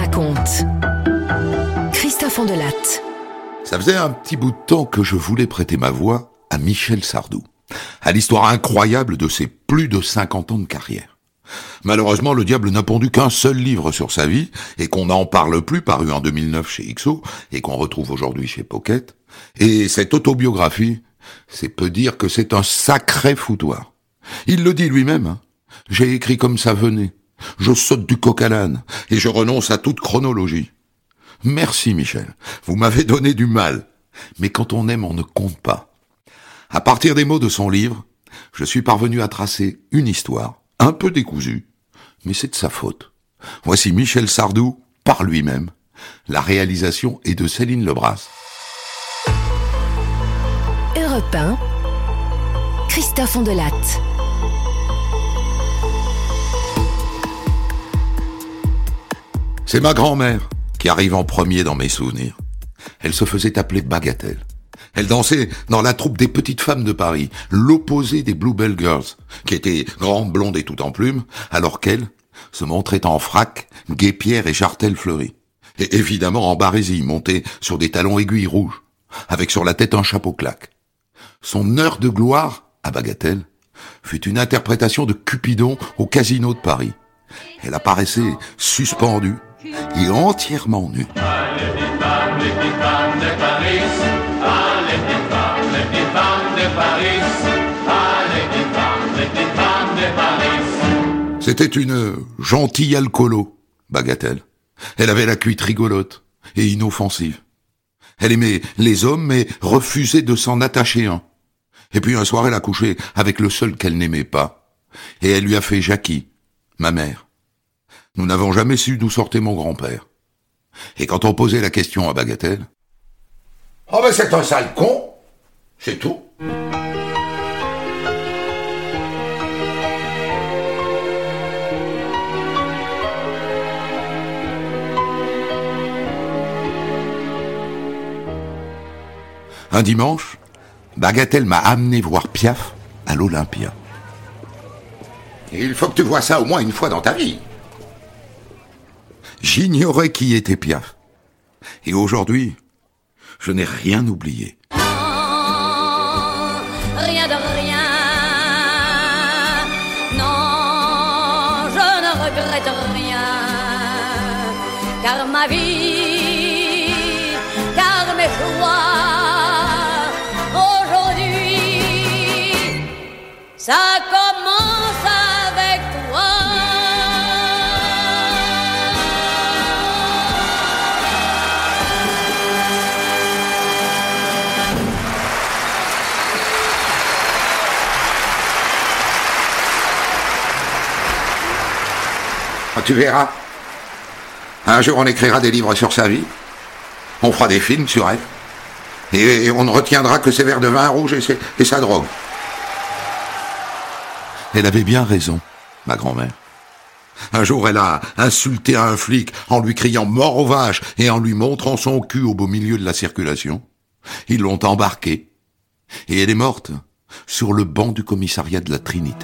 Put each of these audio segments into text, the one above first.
raconte. Christophe Ondelatte. Ça faisait un petit bout de temps que je voulais prêter ma voix à Michel Sardou, à l'histoire incroyable de ses plus de 50 ans de carrière. Malheureusement, le diable n'a pondu qu'un seul livre sur sa vie, et qu'on n'en parle plus, paru en 2009 chez XO, et qu'on retrouve aujourd'hui chez Pocket. Et cette autobiographie, c'est peu dire que c'est un sacré foutoir. Il le dit lui-même, hein. J'ai écrit comme ça venait. Je saute du coq à l'âne, et je renonce à toute chronologie. Merci Michel, vous m'avez donné du mal. Mais quand on aime, on ne compte pas. À partir des mots de son livre, je suis parvenu à tracer une histoire, un peu décousue, mais c'est de sa faute. Voici Michel Sardou, par lui-même. La réalisation est de Céline Lebras. Europe 1, Christophe Ondelatte. C'est ma grand-mère qui arrive en premier dans mes souvenirs. Elle se faisait appeler Bagatelle. Elle dansait dans la troupe des petites femmes de Paris, l'opposé des Bluebell Girls, qui étaient grandes, blondes et toutes en plumes, alors qu'elle se montrait en frac, guêpière et jartelle fleurie. Et évidemment en barésie, montée sur des talons aiguilles rouges, avec sur la tête un chapeau claque. Son heure de gloire, à Bagatelle, fut une interprétation de Cupidon au Casino de Paris. Elle apparaissait suspendue et entièrement nue. Ah, les petites femmes de Paris. Ah, les petites femmes de Paris. Ah, les petites femmes de Paris. C'était une gentille alcoolo, Bagatelle. Elle avait la cuite rigolote et inoffensive. Elle aimait les hommes mais refusait de s'en attacher un. Et puis un soir, elle a couché avec le seul qu'elle n'aimait pas. Et elle lui a fait Jackie, ma mère. Nous n'avons jamais su d'où sortait mon grand-père. Et quand on posait la question à Bagatelle... « Oh ben c'est un sale con, c'est tout. » Un dimanche, Bagatelle m'a amené voir Piaf à l'Olympia. « Il faut que tu vois ça au moins une fois dans ta vie. » J'ignorais qui était Piaf. Et aujourd'hui, je n'ai rien oublié. Non, rien de rien. Non, je ne regrette rien. Car ma vie, car mes choix, aujourd'hui, ça commence avec toi. Tu verras. Un jour, on écrira des livres sur sa vie. On fera des films sur elle. Et on ne retiendra que ses verres de vin rouge et sa drogue. Elle avait bien raison, ma grand-mère. Un jour, elle a insulté un flic en lui criant « mort aux vaches » et en lui montrant son cul au beau milieu de la circulation. Ils l'ont embarquée. Et elle est morte sur le banc du commissariat de la Trinité.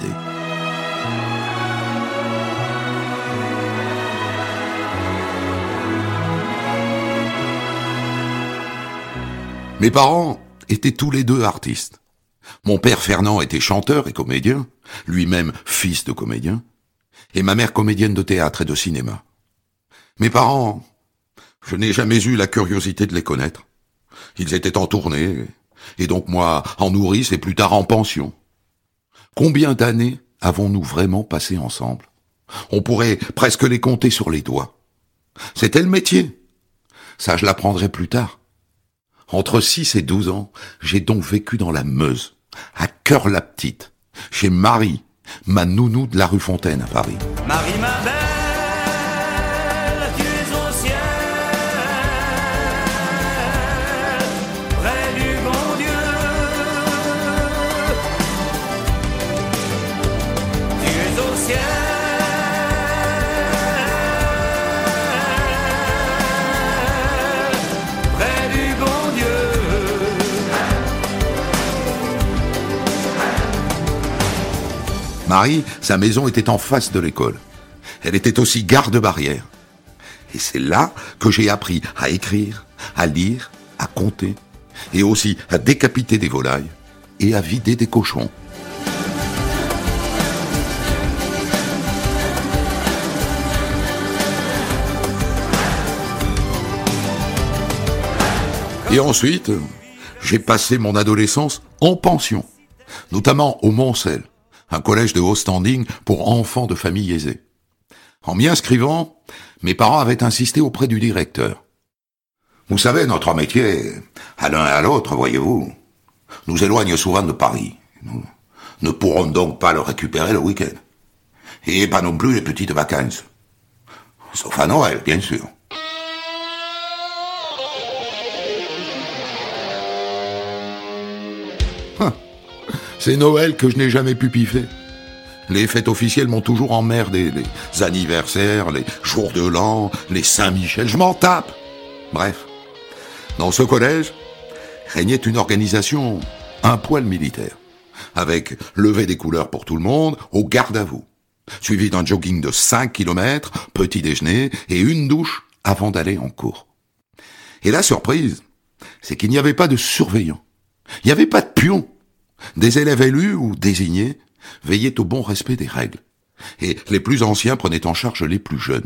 Mes parents étaient tous les deux artistes. Mon père Fernand était chanteur et comédien, lui-même fils de comédien, et ma mère comédienne de théâtre et de cinéma. Mes parents, je n'ai jamais eu la curiosité de les connaître. Ils étaient en tournée, et donc moi en nourrice et plus tard en pension. Combien d'années avons-nous vraiment passé ensemble ? On pourrait presque les compter sur les doigts. C'était le métier. Ça, je l'apprendrai plus tard. Entre 6 et 12 ans, j'ai donc vécu dans la Meuse, à Cœur-la-Petite, chez Marie, ma nounou de la rue Fontaine à Paris. Marie, ma belle, tu es au ciel, près du bon Dieu. Tu es au ciel, près du bon Dieu. Marie, sa maison était en face de l'école. Elle était aussi garde-barrière. Et c'est là que j'ai appris à écrire, à lire, à compter, et aussi à décapiter des volailles et à vider des cochons. Et ensuite, j'ai passé mon adolescence en pension, notamment au Moncel, un collège de haut standing pour enfants de familles aisées. En m'y inscrivant, mes parents avaient insisté auprès du directeur. Vous savez, notre métier, à l'un et à l'autre, voyez-vous, nous éloigne souvent de Paris. Nous ne pourrons donc pas le récupérer le week-end. Et pas non plus les petites vacances. Sauf à Noël, bien sûr. C'est Noël que je n'ai jamais pu piffer. Les fêtes officielles m'ont toujours emmerdé. Les anniversaires, les jours de l'an, les Saint-Michel, je m'en tape. Bref, dans ce collège, régnait une organisation un poil militaire, avec levée des couleurs pour tout le monde, au garde à vous, suivi d'un jogging de 5 km, petit déjeuner et une douche avant d'aller en cours. Et la surprise, c'est qu'il n'y avait pas de surveillant. Il n'y avait pas de pion. Des élèves élus ou désignés veillaient au bon respect des règles, et les plus anciens prenaient en charge les plus jeunes.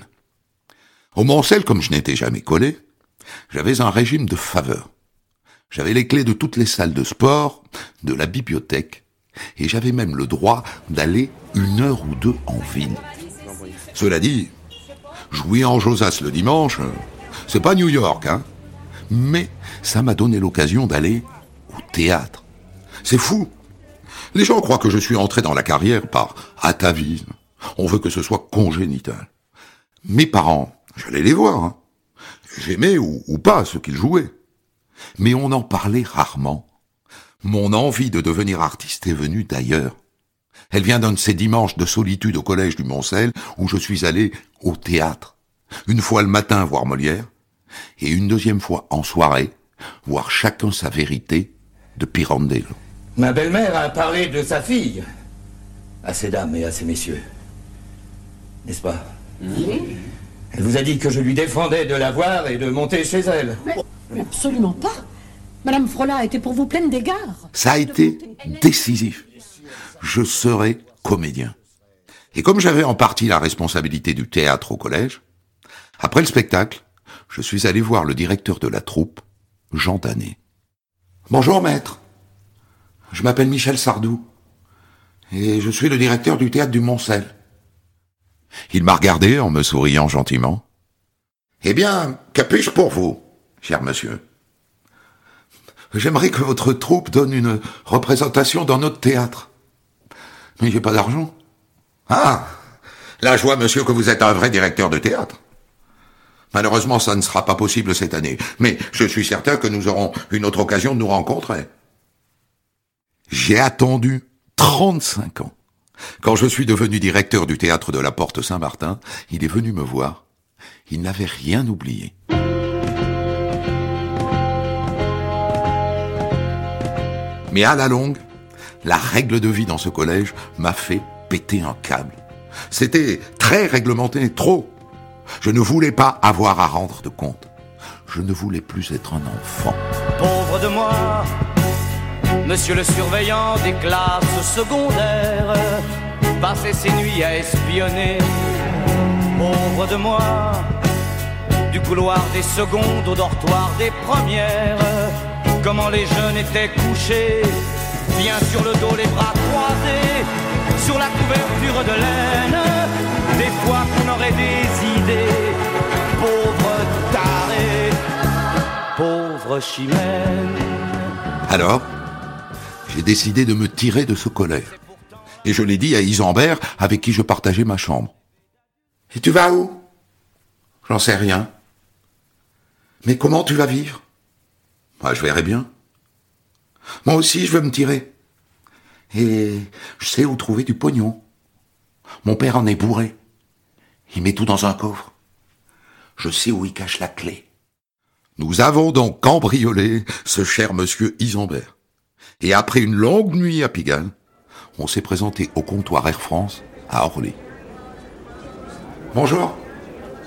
Au Moncel, comme je n'étais jamais collé, j'avais un régime de faveur. J'avais les clés de toutes les salles de sport, de la bibliothèque, et j'avais même le droit d'aller 1 heure ou 2 en ville. Cela dit, jouer en Josas le dimanche, c'est pas New York, hein, mais ça m'a donné l'occasion d'aller au théâtre. C'est fou. Les gens croient que je suis entré dans la carrière par atavisme. On veut que ce soit congénital. Mes parents, j'allais les voir, hein. J'aimais ou pas ce qu'ils jouaient. Mais on en parlait rarement. Mon envie de devenir artiste est venue d'ailleurs. Elle vient d'un de ces dimanches de solitude au collège du Moncel où je suis allé au théâtre. Une fois le matin voir Molière et une deuxième fois en soirée voir Chacun sa vérité de Pirandello. Ma belle-mère a parlé de sa fille à ces dames et à ces messieurs. N'est-ce pas? Oui. Elle vous a dit que je lui défendais de la voir et de monter chez elle. Mais absolument pas. Madame Frola était pour vous pleine d'égards. Ça a été décisif. Je serai comédien. Et comme j'avais en partie la responsabilité du théâtre au collège, après le spectacle, je suis allé voir le directeur de la troupe, Jean Danet. « Bonjour maître. Je m'appelle Michel Sardou. Et je suis le directeur du théâtre du Moncel. » Il m'a regardé en me souriant gentiment. « Eh bien, que puis-je pour vous, cher monsieur ? J'aimerais que votre troupe donne une représentation dans notre théâtre. Mais j'ai pas d'argent. » « Ah, là je vois, monsieur, que vous êtes un vrai directeur de théâtre. Malheureusement, ça ne sera pas possible cette année, mais je suis certain que nous aurons une autre occasion de nous rencontrer. » J'ai attendu 35 ans. Quand je suis devenu directeur du théâtre de la Porte Saint-Martin, il est venu me voir. Il n'avait rien oublié. Mais à la longue, la règle de vie dans ce collège m'a fait péter un câble. C'était très réglementé, trop. Je ne voulais pas avoir à rendre de compte. Je ne voulais plus être un enfant. Pauvre de moi, monsieur le surveillant des classes secondaires, passait ses nuits à espionner. Pauvre de moi, du couloir des secondes au dortoir des premières, comment les jeunes étaient couchés, bien sur le dos, les bras croisés, sur la couverture de laine, des fois qu'on aurait des idées. Pauvre taré, pauvre chimène. Alors, j'ai décidé de me tirer de ce collège. Et je l'ai dit à Isambert, avec qui je partageais ma chambre. « Et tu vas où ?»« J'en sais rien. »« Mais comment tu vas vivre ?»« Je verrai bien. »« Moi aussi, je veux me tirer. Et je sais où trouver du pognon. Mon père en est bourré. Il met tout dans un coffre. Je sais où il cache la clé. » Nous avons donc cambriolé ce cher monsieur Isambert. Et après une longue nuit à Pigalle, on s'est présenté au comptoir Air France à Orly. « Bonjour.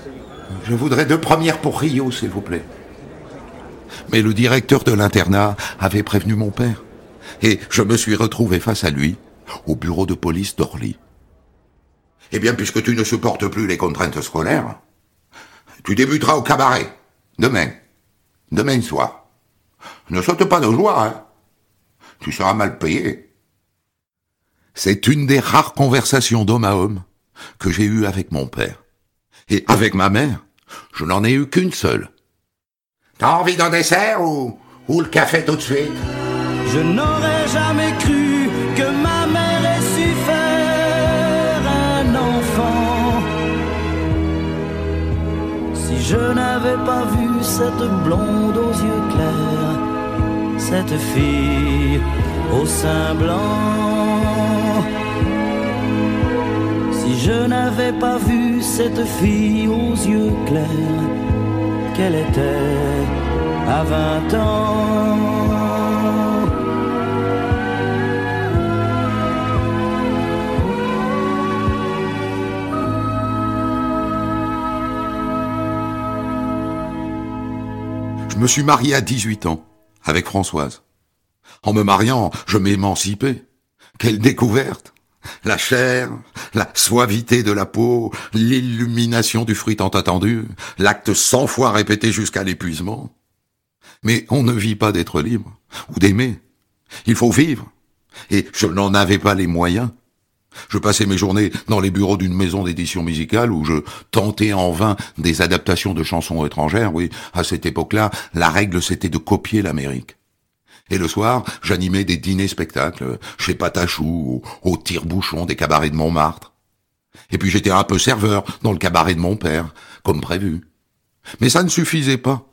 Je voudrais 2 premières pour Rio, s'il vous plaît. Mais le directeur de l'internat avait prévenu mon père. Et je me suis retrouvé face à lui, au bureau de police d'Orly. Eh bien, puisque tu ne supportes plus les contraintes scolaires, tu débuteras au cabaret, demain soir. Ne saute pas de joie, hein. Tu seras mal payé. C'est une des rares conversations d'homme à homme que j'ai eues avec mon père. Et avec ma mère, je n'en ai eu qu'une seule. T'as envie d'un dessert ou le café tout de suite? Je n'aurais jamais cru que ma mère ait su faire un enfant. Si je n'avais pas vu cette blonde aux yeux clairs, cette fille au sein blanc. Si je n'avais pas vu cette fille aux yeux clairs, qu'elle était à 20 ans. Je me suis marié à 18 ans, avec Françoise. En me mariant, je m'émancipais. Quelle découverte! La chair, la suavité de la peau, l'illumination du fruit tant attendu, l'acte 100 fois répété jusqu'à l'épuisement. Mais on ne vit pas d'être libre, ou d'aimer. Il faut vivre. Et je n'en avais pas les moyens. Je passais mes journées dans les bureaux d'une maison d'édition musicale où je tentais en vain des adaptations de chansons étrangères. Oui, à cette époque-là, la règle c'était de copier l'Amérique. Et le soir, j'animais des dîners-spectacles chez Patachou, au tire-bouchon des cabarets de Montmartre. Et puis j'étais un peu serveur dans le cabaret de mon père, comme prévu. Mais ça ne suffisait pas.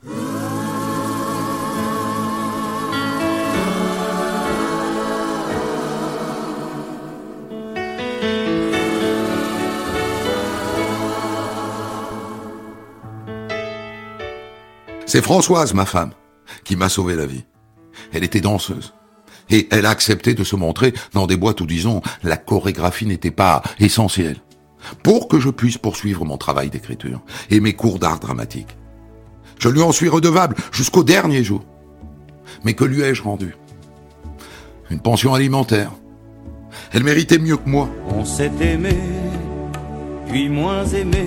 C'est Françoise, ma femme, qui m'a sauvé la vie. Elle était danseuse. Et elle a accepté de se montrer dans des boîtes où, disons, la chorégraphie n'était pas essentielle. Pour que je puisse poursuivre mon travail d'écriture et mes cours d'art dramatique. Je lui en suis redevable jusqu'au dernier jour. Mais que lui ai-je rendu? Une pension alimentaire. Elle méritait mieux que moi. On s'est aimé, puis moins aimé.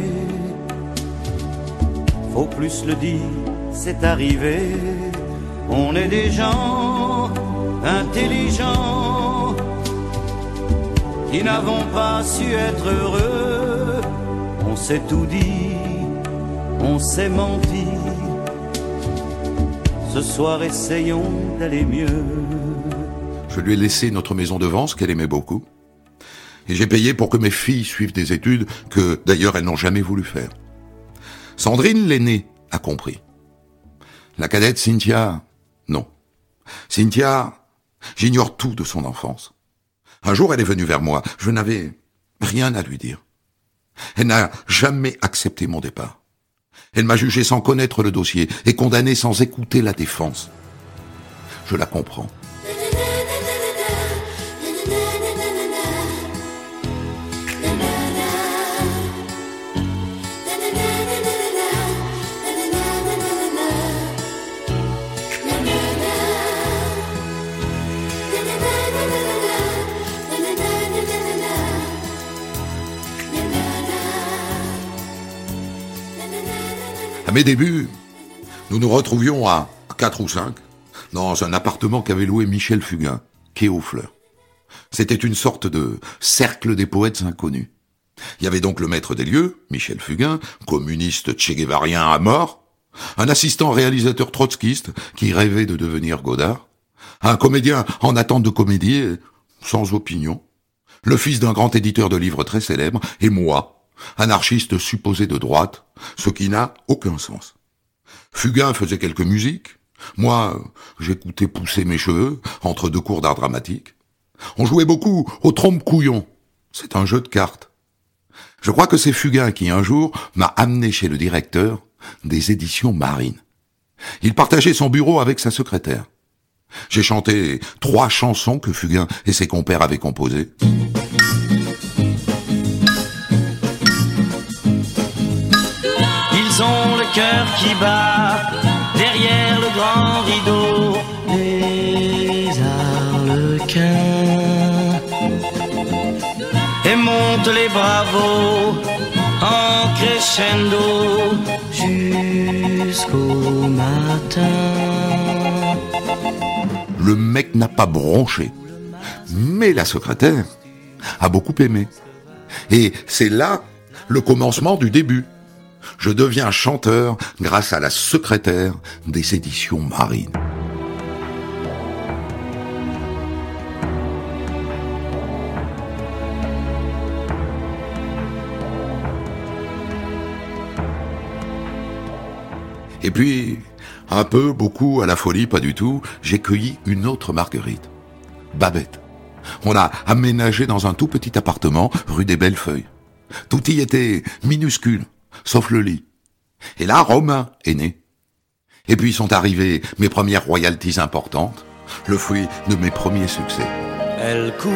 Faut plus le dire, c'est arrivé. On est des gens intelligents qui n'avons pas su être heureux. On s'est tout dit, on s'est menti. Ce soir, essayons d'aller mieux. Je lui ai laissé notre maison de Vence qu'elle aimait beaucoup. Et j'ai payé pour que mes filles suivent des études que, d'ailleurs, elles n'ont jamais voulu faire. Sandrine, l'aînée, a compris. La cadette Cynthia, non. Cynthia, j'ignore tout de son enfance. Un jour, elle est venue vers moi. Je n'avais rien à lui dire. Elle n'a jamais accepté mon départ. Elle m'a jugé sans connaître le dossier et condamné sans écouter la défense. Je la comprends. À mes débuts, nous nous retrouvions à 4 ou 5 dans un appartement qu'avait loué Michel Fugain, quai aux Fleurs. C'était une sorte de cercle des poètes inconnus. Il y avait donc le maître des lieux, Michel Fugain, communiste tchéguévarien à mort, un assistant réalisateur trotskiste qui rêvait de devenir Godard, un comédien en attente de comédie, sans opinion, le fils d'un grand éditeur de livres très célèbre, et moi, anarchiste supposé de droite, ce qui n'a aucun sens. Fugain faisait quelques musiques, moi, j'écoutais pousser mes cheveux entre 2 cours d'art dramatique. On jouait beaucoup au trompe-couillon, c'est un jeu de cartes. Je crois que c'est Fugain qui, un jour, m'a amené chez le directeur des éditions Marine. Il partageait son bureau avec sa secrétaire. J'ai chanté 3 chansons que Fugain et ses compères avaient composées. Ils cœur qui bat derrière le grand rideau. Les arlequins et montent les bravos en crescendo jusqu'au matin. Le mec n'a pas bronché, mais la secrétaire a beaucoup aimé. Et c'est là le commencement du début. Je deviens chanteur grâce à la secrétaire des éditions Marine. Et puis, un peu, beaucoup, à la folie, pas du tout, j'ai cueilli une autre Marguerite, Babette. On a aménagé dans un tout petit appartement, rue des Bellefeuilles. Tout y était minuscule, sauf le lit. Et là, Romain est né. Et puis sont arrivées mes premières royalties importantes, le fruit de mes premiers succès. Elle court,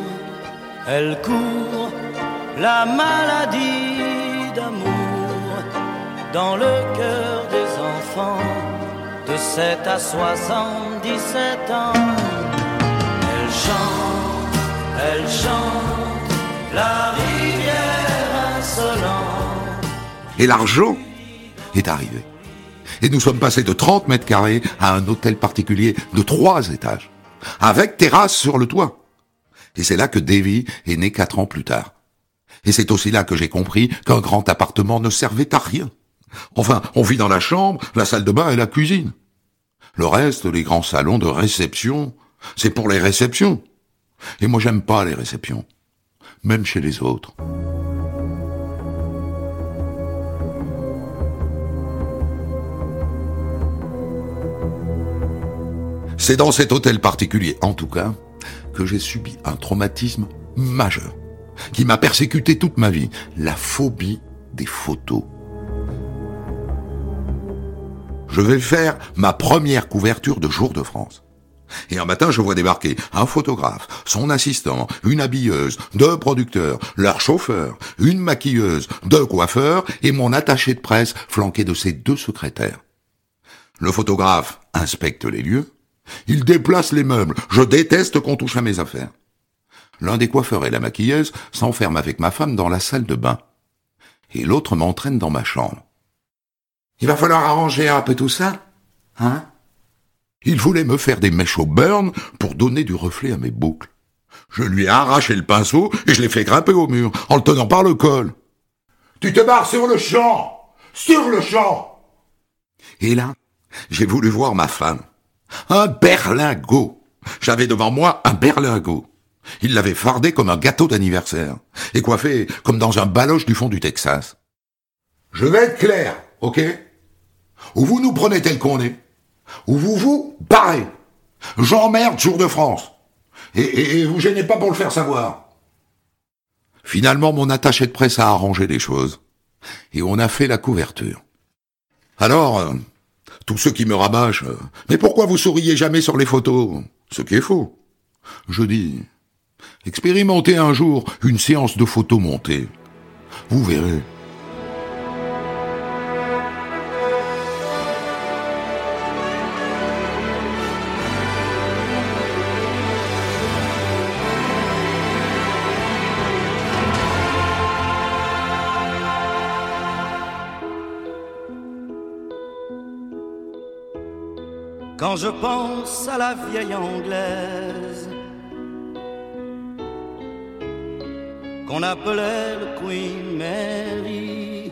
la maladie d'amour dans le cœur des enfants de 7 à 77 ans. Elle chante la rivière insolente. Et l'argent est arrivé. Et nous sommes passés de 30 mètres carrés à un hôtel particulier de 3 étages, avec terrasse sur le toit. Et c'est là que Davy est né 4 ans plus tard. Et c'est aussi là que j'ai compris qu'un grand appartement ne servait à rien. Enfin, on vit dans la chambre, la salle de bain et la cuisine. Le reste, les grands salons de réception, c'est pour les réceptions. Et moi, j'aime pas les réceptions, même chez les autres. C'est dans cet hôtel particulier, en tout cas, que j'ai subi un traumatisme majeur, qui m'a persécuté toute ma vie, la phobie des photos. Je vais faire ma première couverture de Jour de France. Et un matin, je vois débarquer un photographe, son assistant, une habilleuse, 2 producteurs, leur chauffeur, une maquilleuse, 2 coiffeurs et mon attaché de presse flanqué de ses 2 secrétaires. Le photographe inspecte les lieux, il déplace les meubles, je déteste qu'on touche à mes affaires. L'un des coiffeurs et la maquilleuse s'enferment avec ma femme dans la salle de bain. Et l'autre m'entraîne dans ma chambre. Il va falloir arranger un peu tout ça, hein? Il voulait me faire des mèches au burn pour donner du reflet à mes boucles. Je lui ai arraché le pinceau et je l'ai fait grimper au mur, en le tenant par le col. « Tu te barres sur le champ! Sur le champ !» Et là, j'ai voulu voir ma femme. Un berlingot. J'avais devant moi un berlingot. Il l'avait fardé comme un gâteau d'anniversaire et coiffé comme dans un baloche du fond du Texas. Je vais être clair, ok? Ou vous nous prenez tel qu'on est, ou vous vous barrez. J'emmerde Jour de France. Et vous gênez pas pour le faire savoir. Finalement, mon attaché de presse a arrangé les choses. Et on a fait la couverture. Alors, tous ceux qui me rabâchent, mais pourquoi vous souriez jamais sur les photos? Ce qui est faux. Je dis, expérimentez un jour une séance de photos montées. Vous verrez. Quand je pense à la vieille Anglaise qu'on appelait le Queen Mary.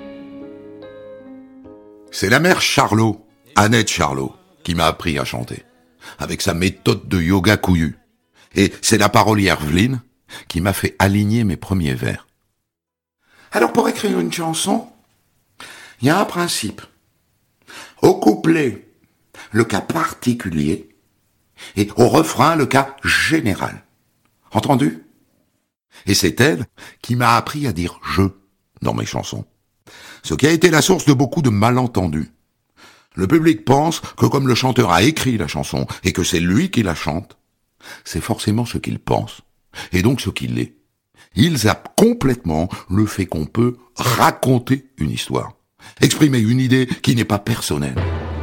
C'est la mère Charlot, Annette Charlot, qui m'a appris à chanter, avec sa méthode de yoga couillu. Et c'est la parolière Evelyne qui m'a fait aligner mes premiers vers. Alors pour écrire une chanson, il y a un principe. Au couplet, le cas particulier, et au refrain, le cas général. Entendu? Et c'est elle qui m'a appris à dire « je » dans mes chansons. Ce qui a été la source de beaucoup de malentendus. Le public pense que comme le chanteur a écrit la chanson et que c'est lui qui la chante, c'est forcément ce qu'il pense, et donc ce qu'il est. Il zappe complètement le fait qu'on peut raconter une histoire. exprimer une idée qui n'est pas personnelle.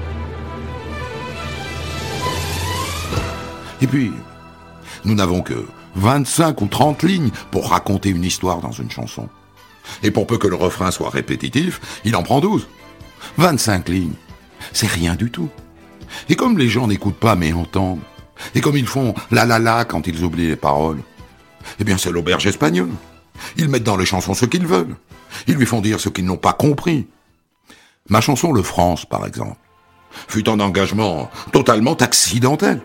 Et puis, nous n'avons que 25 ou 30 lignes pour raconter une histoire dans une chanson. Et pour peu que le refrain soit répétitif, il en prend 12. 25 lignes, c'est rien du tout. Et comme les gens n'écoutent pas mais entendent, et comme ils font la quand ils oublient les paroles, eh bien c'est l'auberge espagnole. Ils mettent dans les chansons ce qu'ils veulent. Ils lui font dire ce qu'ils n'ont pas compris. Ma chanson Le France, par exemple, fut un engagement totalement accidentel.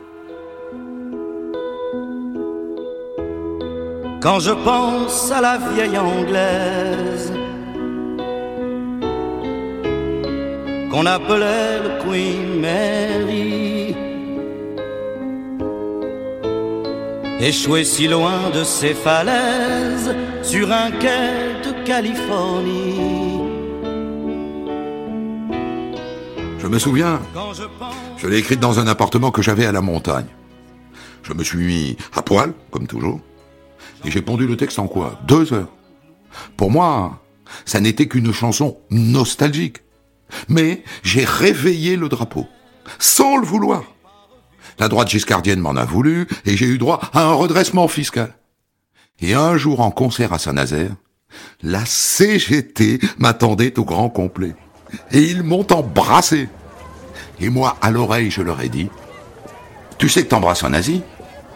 Quand je pense à la vieille anglaise qu'on appelait le Queen Mary, échouée si loin de ses falaises sur un quai de Californie. Je me souviens, je l'ai écrite dans un appartement que j'avais à la montagne. Je me suis mis à poil, comme toujours, et j'ai pondu le texte en quoi ? 2 heures. Pour moi, ça n'était qu'une chanson nostalgique. Mais j'ai réveillé le drapeau, sans le vouloir. La droite giscardienne m'en a voulu, et j'ai eu droit à un redressement fiscal. Et un jour, en concert à Saint-Nazaire, la CGT m'attendait au grand complet. Et ils m'ont embrassé. Et moi, à l'oreille, je leur ai dit, « Tu sais que t'embrasses un nazi, camarade ?»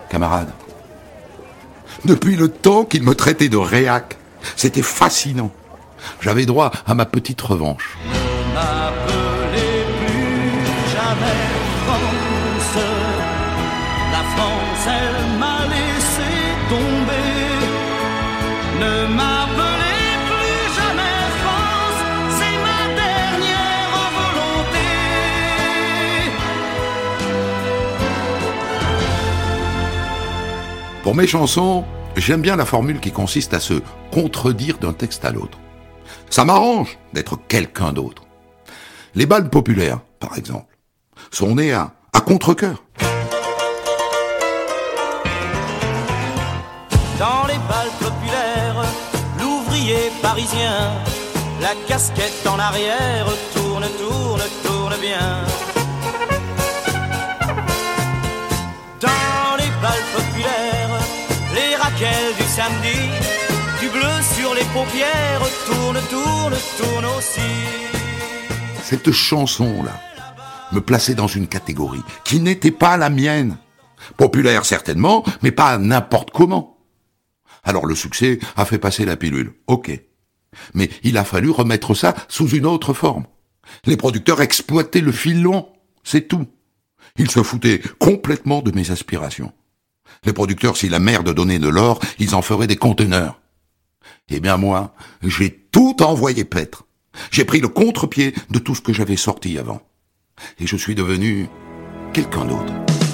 Depuis le temps qu'ils me traitaient de réac, c'était fascinant. J'avais droit à ma petite revanche. Ne m'appelez plus jamais France. La France, elle m'a laissé tomber. Ne m'appelez plus jamais France, c'est ma dernière volonté. Pour mes chansons, j'aime bien la formule qui consiste à se contredire d'un texte à l'autre. Ça m'arrange d'être quelqu'un d'autre. Les bals populaires, par exemple, sont nés à contre-cœur. Dans les bals populaires, l'ouvrier parisien, la casquette en arrière, tourne bien. Dans les bals populaires, les raquelles du samedi, du bleu sur les paupières, tourne aussi. Cette chanson-là me plaçait dans une catégorie qui n'était pas la mienne. Populaire certainement, mais pas n'importe comment. Alors le succès a fait passer la pilule, ok. Mais il a fallu remettre ça sous une autre forme. Les producteurs exploitaient le filon, c'est tout. Ils se foutaient complètement de mes aspirations. Les producteurs, si la merde donnait de l'or, ils en feraient des conteneurs. Eh bien moi, j'ai tout envoyé paître. J'ai pris le contre-pied de tout ce que j'avais sorti avant. Et je suis devenu quelqu'un d'autre.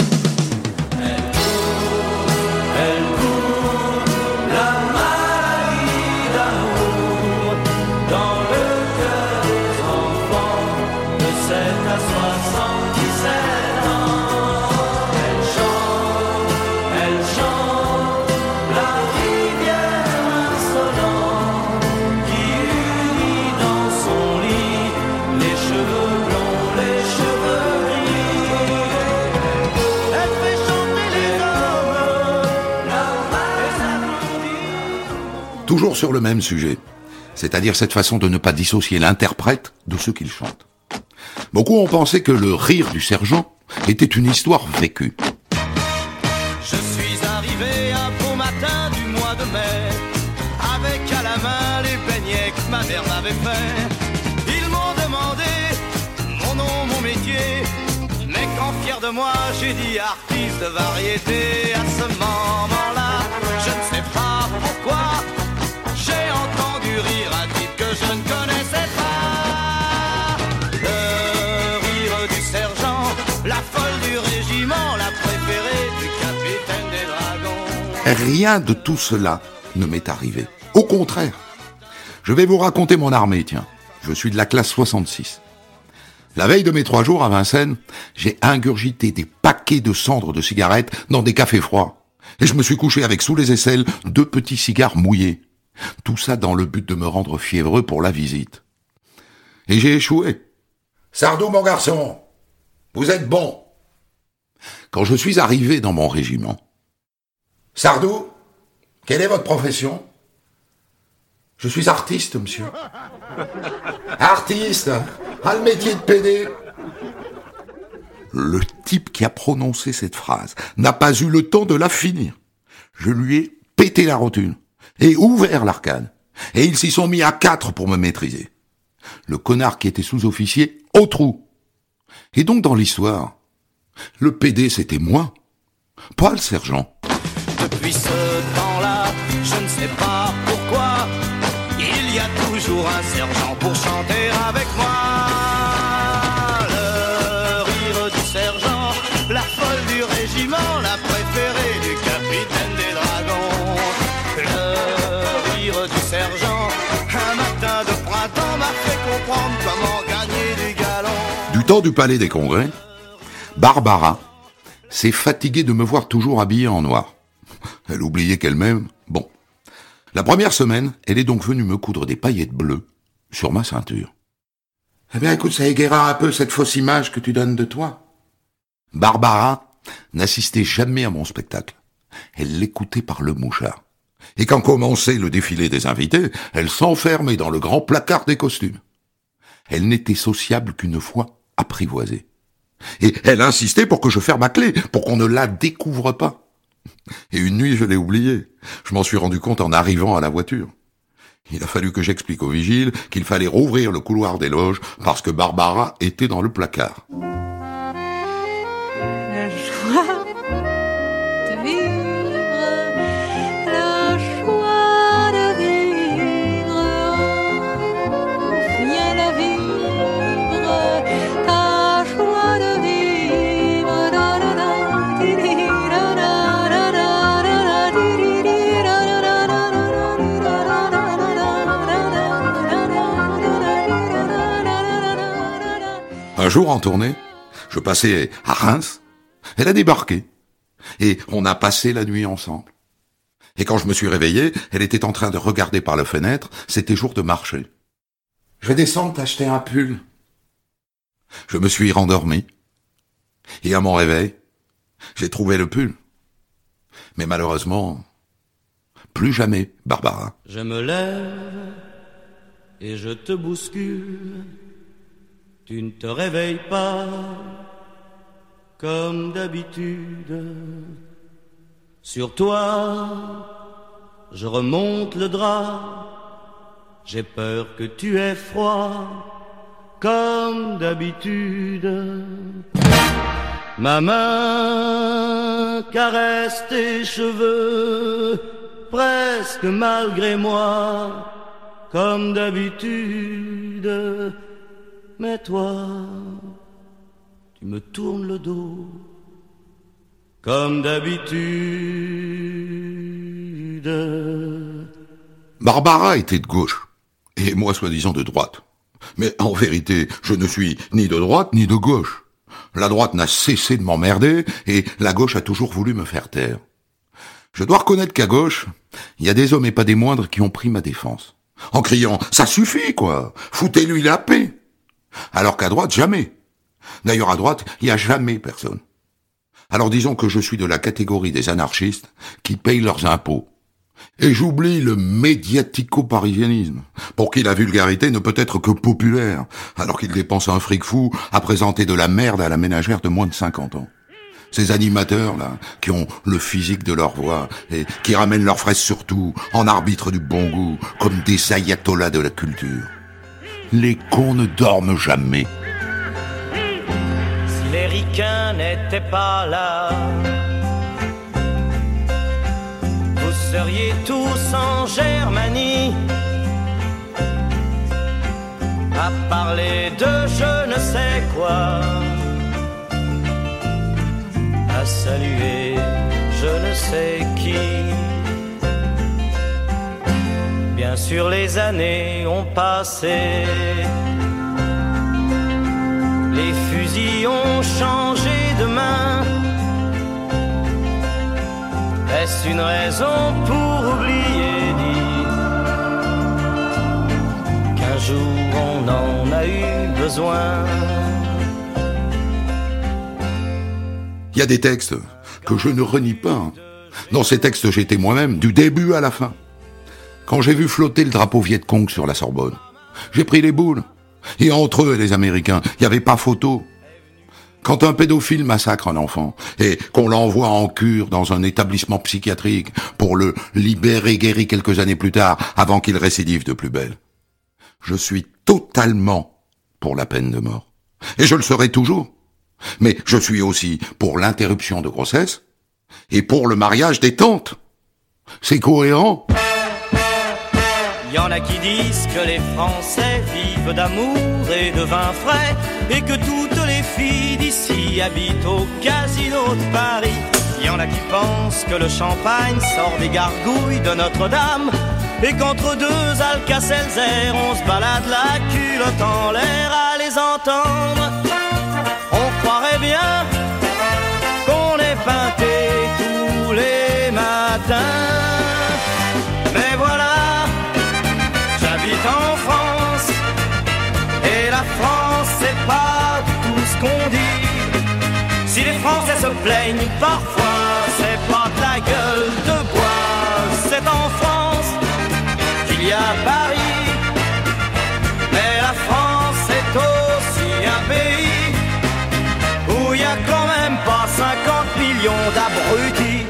Toujours sur le même sujet, c'est-à-dire cette façon de ne pas dissocier l'interprète de ce qu'il chante. Beaucoup ont pensé que le rire du sergent était une histoire vécue. Je suis arrivé un beau matin du mois de mai, avec à la main les beignets que ma mère m'avait fait. Ils m'ont demandé mon nom, mon métier, mais quand fier de moi j'ai dit artiste de variété. À ce moment-là, je ne sais pas pourquoi, j'ai entendu rire un type que je ne connaissais pas. Le rire du sergent, la folle du régiment, la préférée du capitaine des dragons. Rien de tout cela ne m'est arrivé. Au contraire. Je vais vous raconter mon armée, tiens. Je suis de la classe 66. La veille de mes 3 jours à Vincennes, j'ai ingurgité des paquets de cendres de cigarettes dans des cafés froids. Et je me suis couché avec sous les aisselles 2 petits cigares mouillés. Tout ça dans le but de me rendre fiévreux pour la visite. Et j'ai échoué. Sardou, mon garçon, vous êtes bon. Quand je suis arrivé dans mon régiment, Sardou, quelle est votre profession? Je suis artiste, monsieur. Artiste? Ah, le métier de PD. Le type qui a prononcé cette phrase n'a pas eu le temps de la finir. Je lui ai pété la rotule et ouvert l'arcane. Et ils s'y sont mis à 4 pour me maîtriser. Le connard qui était sous-officier, au trou. Et donc dans l'histoire, le PD c'était moi, pas le sergent. Depuis ce temps-là, je ne sais pas pourquoi, il y a toujours un sergent pour chanter avec moi. Le rire du sergent, la folle du régiment, la préférée du capitaine des dragons. Le rire du sergent, un matin de printemps m'a fait comprendre comment gagner du galon. Du temps du palais des congrès, Barbara s'est fatiguée de me voir toujours habillée en noir. Elle oubliait qu'elle-même... Bon. La première semaine, elle est donc venue me coudre des paillettes bleues sur ma ceinture. Eh bien, écoute, ça égayera un peu cette fausse image que tu donnes de toi. Barbara n'assistait jamais à mon spectacle. Elle l'écoutait par le mouchard. Et quand commençait le défilé des invités, elle s'enfermait dans le grand placard des costumes. Elle n'était sociable qu'une fois apprivoisée. Et elle insistait pour que je ferme ma clé, pour qu'on ne la découvre pas. Et une nuit, je l'ai oublié. Je m'en suis rendu compte en arrivant à la voiture. Il a fallu que j'explique au vigile qu'il fallait rouvrir le couloir des loges parce que Barbara était dans le placard. La joie de vivre, la joie de vivre, viens la vivre, ta joie de vivre, da da da, di di da da da da da di di di da da da da da da Un jour en tournée, je passais à Reims, elle a débarqué, et on a passé la nuit ensemble. Et quand je me suis réveillé, elle était en train de regarder par la fenêtre, c'était jour de marché. Je vais descendre t'acheter un pull. Je me suis rendormi, et à mon réveil, j'ai trouvé le pull. Mais malheureusement, plus jamais, Barbara. Je me lève et je te bouscule. Tu ne te réveilles pas comme d'habitude. Sur toi, je remonte le drap. J'ai peur que tu aies froid comme d'habitude. Ma main caresse tes cheveux presque malgré moi comme d'habitude. Mais toi, tu me tournes le dos comme d'habitude. Barbara était de gauche, et moi soi-disant de droite. Mais en vérité, je ne suis ni de droite ni de gauche. La droite n'a cessé de m'emmerder, et la gauche a toujours voulu me faire taire. Je dois reconnaître qu'à gauche, il y a des hommes et pas des moindres qui ont pris ma défense. En criant « ça suffit, quoi, foutez-lui la paix !» Alors qu'à droite, jamais. D'ailleurs, à droite, il n'y a jamais personne. Alors disons que je suis de la catégorie des anarchistes qui payent leurs impôts. Et j'oublie le médiatico-parisianisme, pour qui la vulgarité ne peut être que populaire, alors qu'ils dépensent un fric fou à présenter de la merde à la ménagère de moins de 50 ans. Ces animateurs-là, qui ont le physique de leur voix, et qui ramènent leurs fraises surtout en arbitre du bon goût, comme des ayatollahs de la culture. Les cons ne dorment jamais. Si les ricains n'étaient pas là, vous seriez tous en Germanie à parler de je ne sais quoi, à saluer je ne sais qui. Bien sûr les années ont passé, les fusils ont changé de main. Est-ce une raison pour oublier, dit qu'un jour on en a eu besoin. Il y a des textes que je ne renie pas. Hein. Dans ces textes, j'étais moi-même, du début à la fin. Quand j'ai vu flotter le drapeau Viet Cong sur la Sorbonne, j'ai pris les boules. Et entre eux et les Américains, il n'y avait pas photo. Quand un pédophile massacre un enfant et qu'on l'envoie en cure dans un établissement psychiatrique pour le libérer guéri quelques années plus tard avant qu'il récidive de plus belle, je suis totalement pour la peine de mort. Et je le serai toujours. Mais je suis aussi pour l'interruption de grossesse et pour le mariage des tantes. C'est cohérent. Y en a qui disent que les Français vivent d'amour et de vin frais et que toutes les filles d'ici habitent au casino de Paris. Y en a qui pensent que le champagne sort des gargouilles de Notre-Dame et qu'entre deux Alka-Seltzer on se balade la culotte en l'air à les entendre. On croirait bien qu'on est peinté tous les matins. Mais voilà, j'habite en France et la France c'est pas du tout ce qu'on dit. Si les Français se plaignent parfois, c'est pas de la gueule de bois. C'est en France qu'il y a Paris. Mais la France est aussi un pays où il y a quand même pas 50 millions d'abrutis.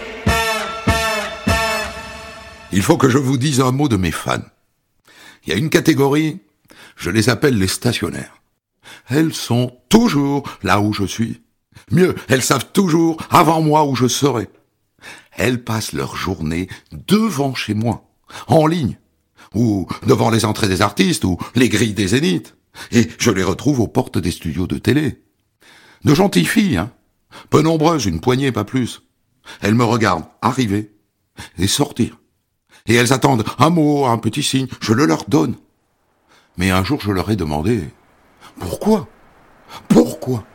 Il faut que je vous dise un mot de mes fans. Il y a une catégorie, je les appelle les stationnaires. Elles sont toujours là où je suis. Mieux, elles savent toujours avant moi où je serai. Elles passent leur journée devant chez moi, en ligne, ou devant les entrées des artistes, ou les grilles des zéniths. Et je les retrouve aux portes des studios de télé. De gentilles filles, hein. Peu nombreuses, une poignée, pas plus. Elles me regardent arriver et sortir. Et elles attendent un mot, un petit signe, je le leur donne. Mais un jour, je leur ai demandé, pourquoi? Pourquoi?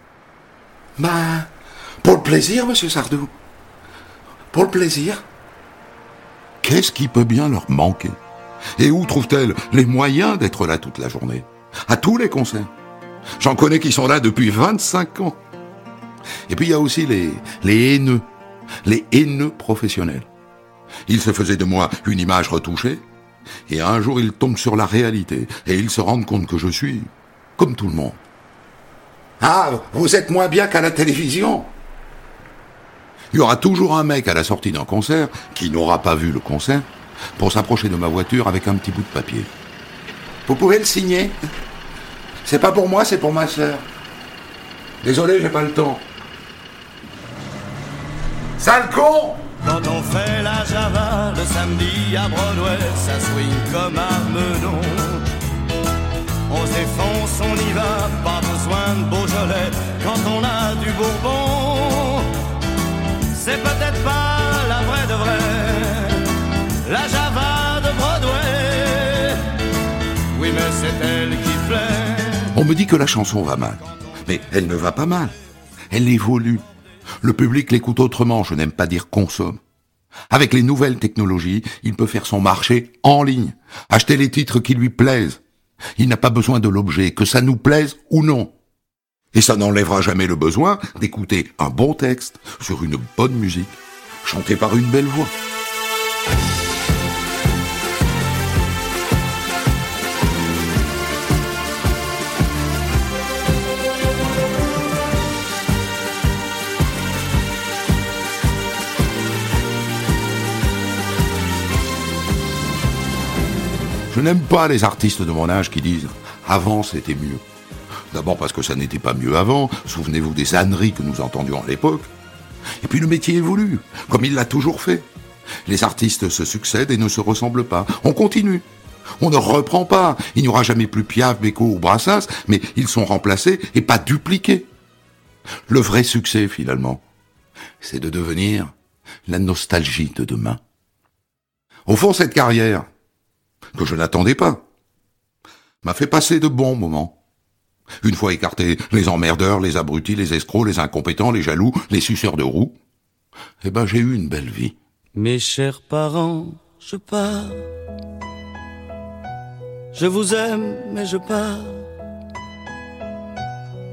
Pour le plaisir, monsieur Sardou. Pour le plaisir. Qu'est-ce qui peut bien leur manquer? Et où trouvent-elles les moyens d'être là toute la journée? À tous les concerts. J'en connais qui sont là depuis 25 ans. Et puis il y a aussi les haineux professionnels. Ils se faisaient de moi une image retouchée, et un jour ils tombent sur la réalité, et ils se rendent compte que je suis comme tout le monde. Ah, vous êtes moins bien qu'à la télévision. Il y aura toujours un mec à la sortie d'un concert, qui n'aura pas vu le concert, pour s'approcher de ma voiture avec un petit bout de papier. Vous pouvez le signer? C'est pas pour moi, c'est pour ma sœur. Désolé, j'ai pas le temps. Sale con! Quand on fait la Java le samedi à Broadway, ça swing comme un menon. On se défonce, on y va, pas besoin de Beaujolais quand on a du Bourbon. C'est peut-être pas la vraie de vraie, la Java de Broadway. Oui, mais c'est elle qui plaît. On me dit que la chanson va mal, mais elle ne va pas mal. Elle évolue. Le public l'écoute autrement, je n'aime pas dire consomme. Avec les nouvelles technologies, il peut faire son marché en ligne, acheter les titres qui lui plaisent. Il n'a pas besoin de l'objet, que ça nous plaise ou non. Et ça n'enlèvera jamais le besoin d'écouter un bon texte sur une bonne musique, chanté par une belle voix. Je n'aime pas les artistes de mon âge qui disent « avant c'était mieux ». D'abord parce que ça n'était pas mieux avant, souvenez-vous des âneries que nous entendions à l'époque. Et puis le métier évolue, comme il l'a toujours fait. Les artistes se succèdent et ne se ressemblent pas. On continue. On ne reprend pas. Il n'y aura jamais plus Piaf, Beko ou Brassens, mais ils sont remplacés et pas dupliqués. Le vrai succès, finalement, c'est de devenir la nostalgie de demain. Au fond, cette carrière, que je n'attendais pas, m'a fait passer de bons moments. Une fois écartés les emmerdeurs, les abrutis, les escrocs, les incompétents, les jaloux, les suceurs de roue, eh ben j'ai eu une belle vie. Mes chers parents, je pars. Je vous aime, mais je pars.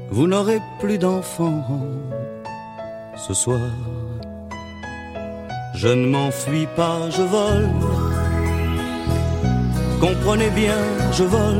Vous n'aurez plus d'enfants ce soir. Je ne m'enfuis pas, je vole. Comprenez bien, je vole.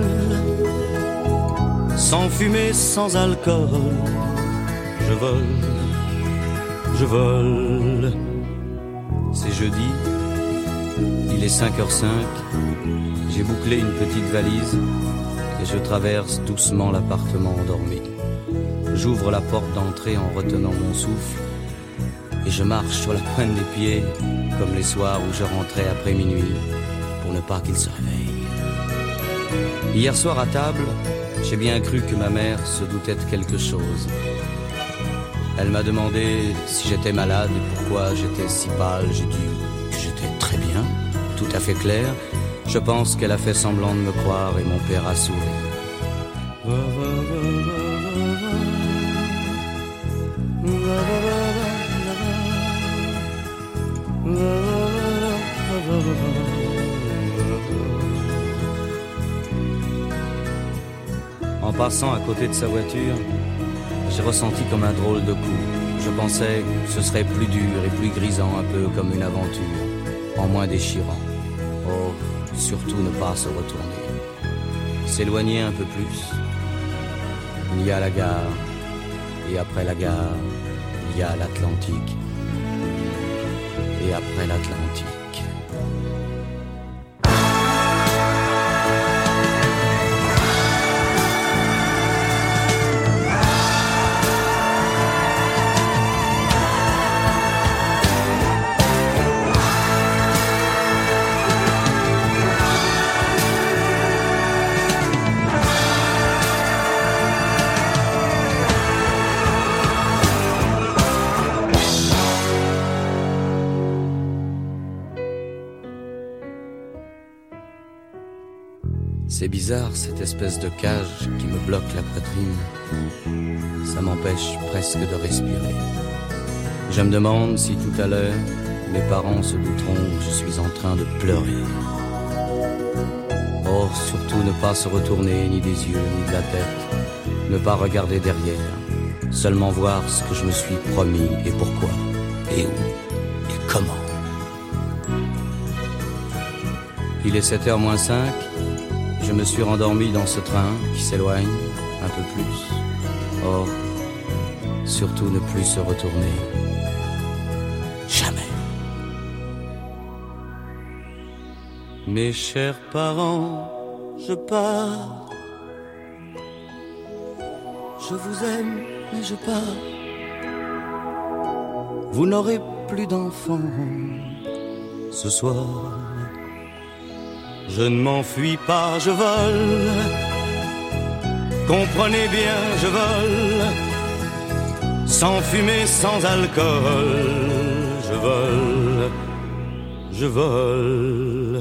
Sans fumée, sans alcool. Je vole, je vole. C'est jeudi, il est 5h05. J'ai bouclé une petite valise et je traverse doucement l'appartement endormi. J'ouvre la porte d'entrée en retenant mon souffle et je marche sur la pointe des pieds comme les soirs où je rentrais après minuit pour ne pas qu'il se réveille. Hier soir à table, j'ai bien cru que ma mère se doutait de quelque chose. Elle m'a demandé si j'étais malade et pourquoi j'étais si pâle. J'ai dit que j'étais très bien, tout à fait clair. Je pense qu'elle a fait semblant de me croire et mon père a souri. En passant à côté de sa voiture, j'ai ressenti comme un drôle de coup. Je pensais que ce serait plus dur et plus grisant, un peu comme une aventure, en moins déchirant. Oh, surtout ne pas se retourner. S'éloigner un peu plus. Il y a la gare, et après la gare, il y a l'Atlantique. Et après l'Atlantique. C'est bizarre, cette espèce de cage qui me bloque la poitrine. Ça m'empêche presque de respirer. Je me demande si tout à l'heure, mes parents se douteront que je suis en train de pleurer. Oh, surtout ne pas se retourner ni des yeux, ni de la tête. Ne pas regarder derrière. Seulement voir ce que je me suis promis et pourquoi, et où, et comment. Il est 7h moins 5. Je me suis rendormi dans ce train qui s'éloigne un peu plus. Oh, surtout ne plus se retourner. Jamais. Mes chers parents, je pars. Je vous aime, mais je pars. Vous n'aurez plus d'enfants ce soir. Je ne m'enfuis pas, je vole. Comprenez bien, je vole. Sans fumée, sans alcool. Je vole, je vole.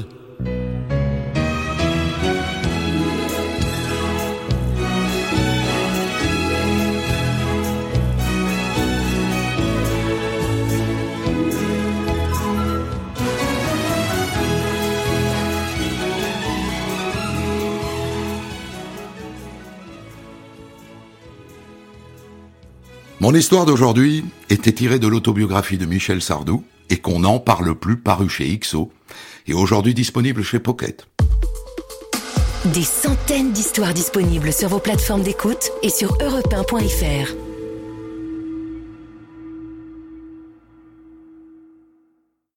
Mon histoire d'aujourd'hui était tirée de l'autobiographie de Michel Sardou et qu'on n'en parle plus, paru chez XO et aujourd'hui disponible chez Pocket. Des centaines d'histoires disponibles sur vos plateformes d'écoute et sur europe1.fr.